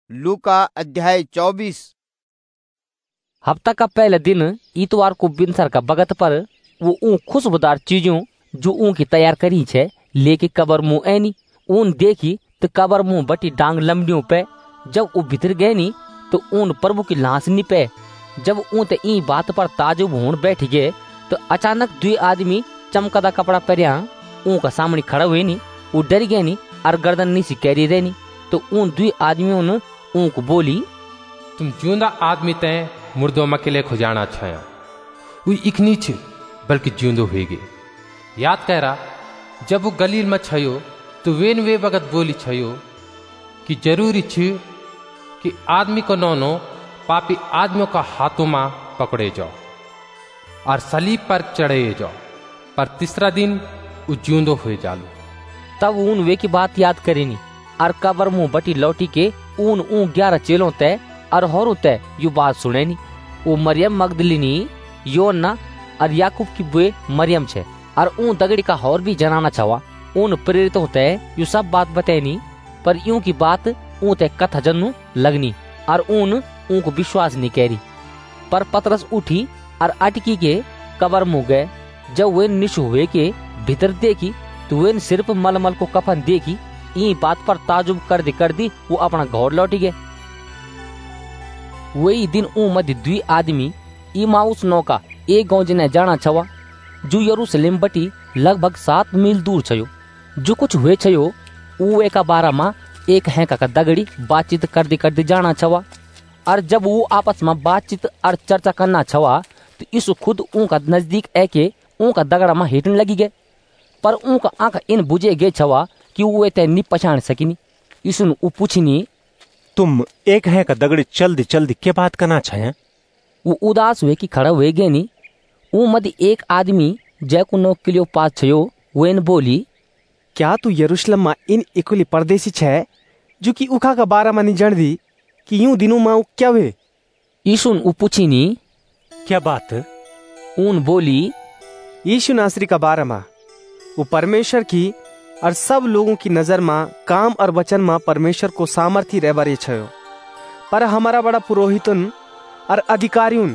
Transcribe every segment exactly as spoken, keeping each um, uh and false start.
लूका अध्याय चौबीस। हफ्ता का पहले दिन इतवार को बिनसर का बगत पर वो ऊँ खुशबूदार चीजों जो ऊँ की तैयार करी छे लेके कबर मुँह ऐनी ऊन देखी तो कबर मुँह बटी डांग लंबड़ियों पे। जब वो भीतर गए नी तो ऊन प्रभु की लाशनी पे। जब ऊँ ते ई बात पर ताजुब होन बैठ गए तो अचानक दुई आदमी चमकदा कपड़ा पहरिया ऊँ का सामने खड़ा हुए नी। वो डर गए नी और गर्दन नीची कैरी रहे नी। तो उन दुई आदमियों ने ऊँ को बोली, तुम जिंदा आदमी तय मुर्दों मकेले खुजाना छाया वो इखनी छ बल्कि जिंदो हुएगे। याद कह रहा जब वो गलील में छयो तो वेन वे वगत बोली छयो कि जरूरी छ कि आदमी को नौनो पापी आदमियों का हाथों में पकड़े जाओ और सलीब पर चढ़े जाओ पर तीसरा दिन वो जिंदो हुए जालो। तब ऊन वे की बात याद करेनी और कबर मुंह बटी लौटी के ऊन ऊँ ग्यारह चेलों तय और होरू तय यू बात सुनेनी। वो मरियम मगदलिनी योना और याकूब की बुए मरियम छे और ऊँ दगड़ी का होर भी जनाना छवा। ऊन प्रेरित होते यू सब बात बतेनी पर यूं की बात ऊँ तय कथा जन्नु लगनी और ऊन ऊँ को विश्वास नहीं करी। पर पतरस उठी और अटकी के कबर मुँह गए। जब वे निश हुए के भीतर देखी तो वे सिर्फ मलमल को कफन देखी। ई बात पर ताजुब कर दी कर दी वो अपना घर लौटी गए। वही दिन ऊ मध्य द्वी आदमी इमाउस नौका एक गांव जिन्हें जाना छवा जो यरूशलेम बटी लगभग सात मील दूर छयो। जो कुछ हुए छयो ऊ एक बारा माँ एक है का दगड़ी बातचीत कर दी कर दी जाना छवा। और जब वो आपस में बातचीत और चर्चा करना छवा तो इस खुद ऊ का नजदीक एके ऊ का दगड़ा में हिटने लगी गए। पर ऊ का आंख इन बुझे गए छवा कि वो ते नी पहचान सकिनी। इसुन ऊ पूछनी, तुम एक है का दगड़ी चल्दी चल्दी के बात करना छाया? वो उदास हुए कि खड़ा हुए गए नी। वो मध्य एक आदमी जैको नौ किलो पास छयो वेन बोली, क्या तू यरूशलेम में इन इकुली परदेसी छे जो कि उखा का बारा में नहीं जन दी कि यूं दिनों में क्या हुए? इसुन ऊ पूछनी, क्या बात? ऊन बोली, यीशु नासरी का बारा में वो परमेश्वर की और सब लोगों की नजर में काम और वचन में परमेश्वर को सामर्थी रह बारे छयो। पर हमारा बड़ा पुरोहितन और अधिकारियों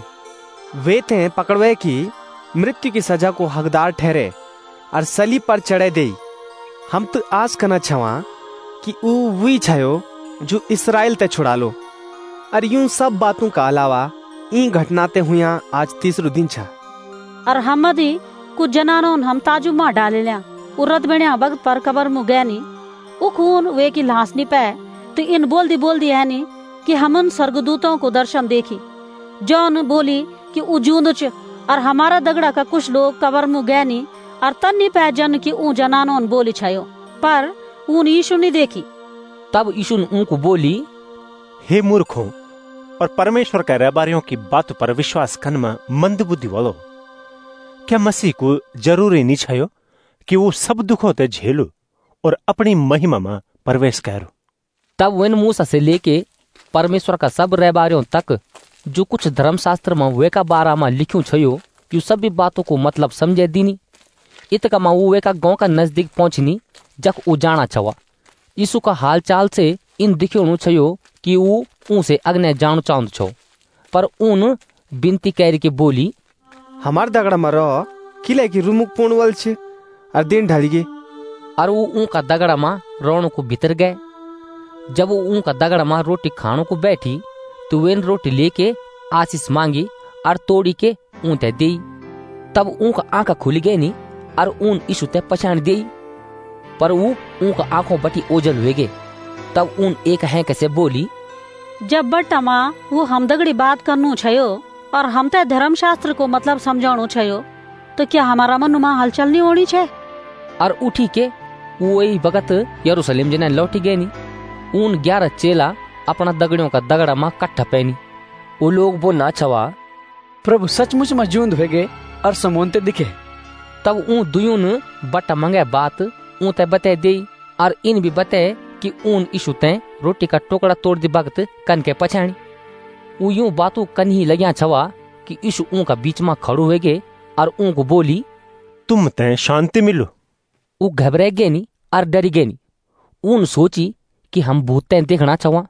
वे थे पकड़वे की मृत्यु की सजा को हकदार ठहरे और सलीब पर चढ़े दे। हम तो आस करना छवा कि ऊ वही छयो जो इस्राएल ते छुड़ा लो। और यूं सब बातों का अलावा ई घटनाते हुआ आज तीसरो दिन छा। और हमदी कुछ जनानों हम ताजु मां डाले लिया उरत बनिया वक्त पर कबर मु गया नी उ खून वे की लाश नी पे। तो इन बोल दी बोल दी है नी कि हमन स्वर्गदूतों को दर्शन देखी। जॉन बोली कि उ जूंद च और हमारा दगड़ा का कुछ लोग कबर मु गया नी और तन नी पे जन की ऊ जनानों बोली छायो पर ऊन यीशु नहीं देखी। तब यीशु उनको बोली, हे मूर्खों और परमेश्वर के रहबारियों की बात पर विश्वास करने में मंद बुद्धि वालों, क्या मसीह को जरूरी नहीं छायो कि वो सब दुखों ते झेलो और अपनी महिमा में प्रवेश करो? तब वे मूसा से लेके परमेश्वर का सब रहबारियों तक जो कुछ धर्मशास्त्र में वे का बारा में लिखूं छयो यू सभी बातों को मतलब समझे दीनी। इतका में वो वे का गांव का नजदीक पहुंचनी जब वो जाना छवा। यीशु का हाल चाल से इन दिखोनु छयो कि वो ऊ से अग्ने जान चांद छो। पर ऊन बिनती कैरी के बोली, हमार दगड़ा में रह किले की रुमुक पूर्ण वल छे और दिन ढल गए। और वो ऊ का दगड़ा में रोणों को भीतर गए। जब वो ऊ का दगड़ा में रोटी खानों को बैठी तो वेन रोटी लेके आशीष मांगी और तोड़ी के ऊँ ते दी। तब ऊ का आंखा खुल गई नी और ऊन यीशु ते पहचान दी। पर वो ऊ का आंखों बटी ओझल हुए गए। तब ऊन एक है कैसे बोली, जब बट्टा माँ वो हम दगड़ी बात करनू छयो और हम ते धर्मशास्त्र को मतलब समझाणु छयो तो क्या हमारा मन में हलचल नहीं होनी छे? और उठी के वही वक्त यरूशलेम जने लौटी गए नी। उन ग्यारह चेला अपना दगड़ियों का दगड़ा माँ कट्ठा पैनी। वो लोग बोलना छवा, प्रभु सचमुच में जिंद हुए गए और समोनते दिखे। तब ऊन दुयून बट्टा मंगे बात ऊँ ते बते दे और इन भी बते कि ऊन यीशु ते रोटी का टुकड़ा तोड़ दी वक्त कन के पछाणी। वो यूं बातों कन ही लगिया छवा कि यीशु ऊँ का बीच में खड़ो हुए गए और ऊँ को बोली, तुम ते शांति मिलो। वो घबराए गए नी और डरी गए नी। ऊन सोची कि हम भूत ते देखना छवा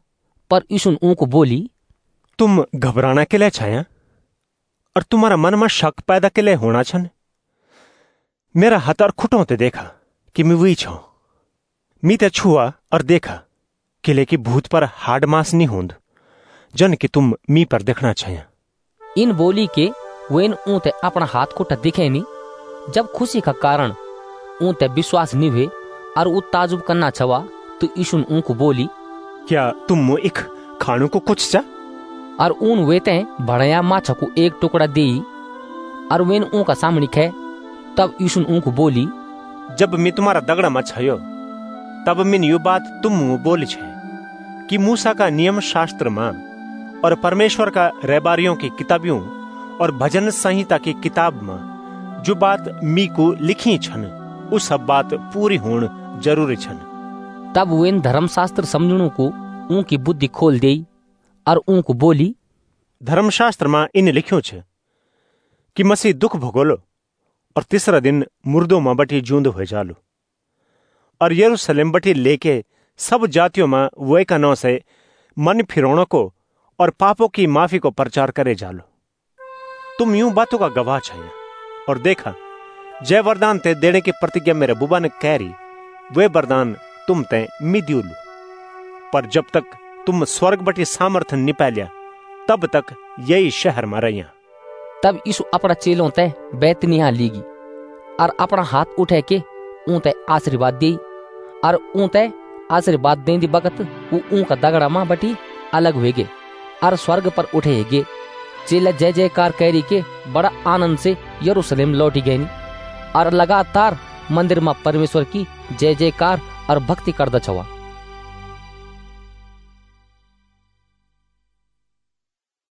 पर यीशु ऊँ को बोली, तुम घबराना के लिए छाया और तुम्हारा मन में शक पैदा के लिए होना छन। मेरा हाथ और खुटों ते देखा कि मैं वही छो। मी ते छुआ और देखा किले की भूत पर हाड मास नहीं होंद जन कि तुम मी पर देखना छाया। इन बोली के वेन ऊँ ते अपना हाथ खुटा दिखे नी। जब खुशी का कारण ऊँ ते विश्वास नहीं हुए और वो ताजुब करना छवा तो यीशु ऊँ को बोली, क्या तुम एक खाणु को कुछ चा? और ऊन वेते बढ़िया माछा को एक टुकड़ा दे और वेन ऊँ का सामने खे। तब यीशु ऊँ को बोली, जब मैं तुम्हारा दगड़ा में छायो तब मैंने यू बात तुम मुँह बोली छे कि मूसा का नियम शास्त्र में और परमेश्वर का रहबारियों की किताबियों और भजन संहिता की किताब में जो बात मी को लिखी छन उस सब बात पूरी होण जरूरी छन। तब वेन धर्मशास्त्र समझणु को ऊँ की बुद्धि खोल दे और ऊँ को बोली, धर्मशास्त्र में इन लिख्यो छे कि मसीह दुख भोगोलो और तीसरा दिन मुर्दों में बटी जूंद हो जालो और यरूशलेम बटी लेके सब जातियों में वे का नौ से मन फिरोणों को और पापों की माफी को प्रचार करे जालो। तुम यूं बातों का गवाह छाया और देखा जय वरदान ते देने की प्रतिज्ञा मेरे बुबा ने कह वे वरदान तुम ते मिद्यूलू। पर जब तक तुम स्वर्ग बटी सामर्थ्य निपालिया तब तक यही शहर में रहिया। तब यीशु अपना चेलों ते बैतनिय्याह लीगी और अपना हाथ उठे के ऊँ ते आशीर्वाद दी और ऊँ ते आशीर्वाद देंदी बगत वो ऊँ का दगड़ा माँ बटी अलग हुए गे और स्वर्ग पर उठे गे। चेला जय जयकार करी के बड़ा आनंद से यरूशलेम लौटी गई और लगातार मंदिर में परमेश्वर की जय जयकार और भक्ति करदा छवा।